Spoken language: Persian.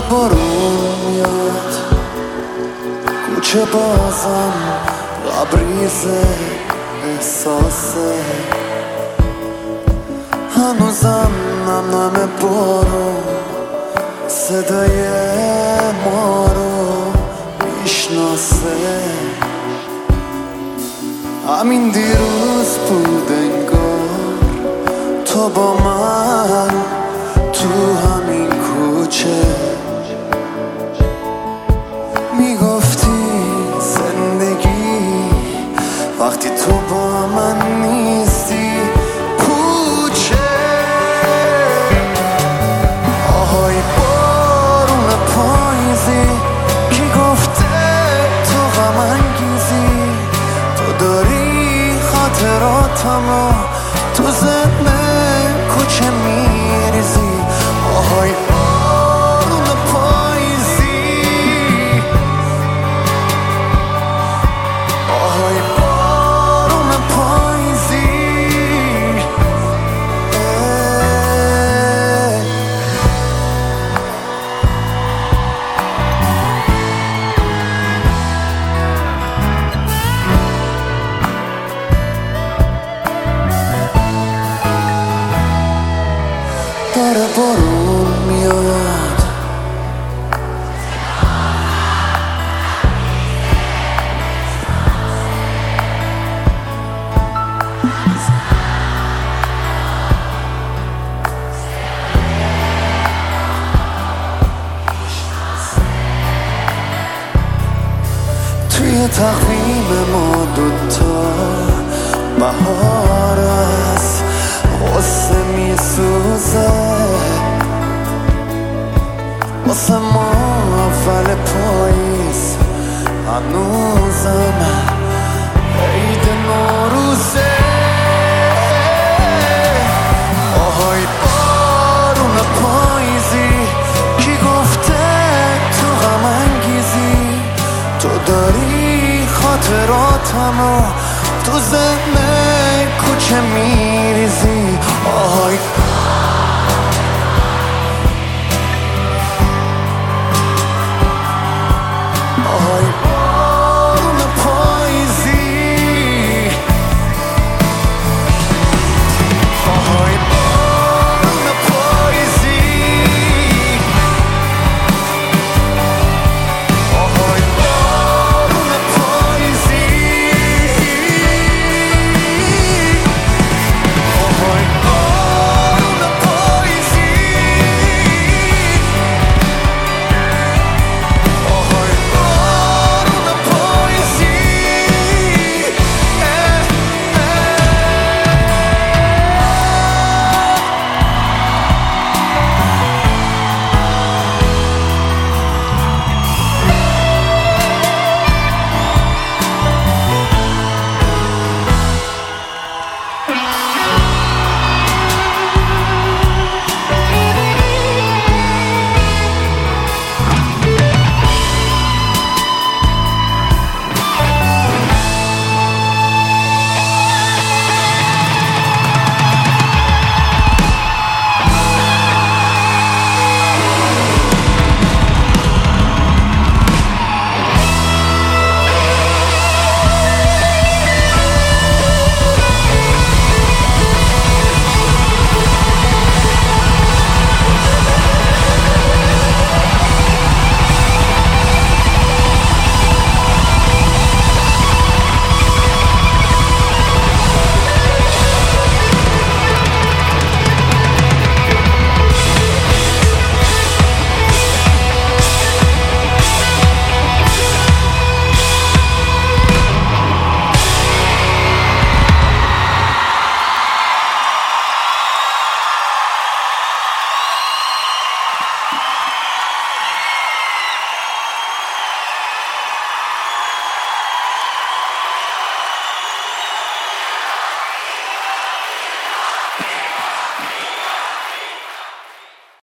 بارون میاد کوچه بازم لبریز احساسه هنوزم نم بارون صدای ما رو میشناسه همین دیروز بود انگار تو با من تو همین کوچه میگفتی زندگی وقتی تو با من نیستی پوچه آهای بارون پاییزی کی گفته تو غم انگیزی تو داری خاطراتمو تو ذهن کوچه میریزی آهای بارون پاییزی آهای بارون پاییزی داره بارون میاد توی تقویم ما دوتا بهار است غصه میسوزه واسه ما اول پاییز هنوزم عید نوروزه آهای بارون پاییزی کی گفته تو غم انگیزی تو داری خاطراتمو تو ذهن کوچه میریزی آهای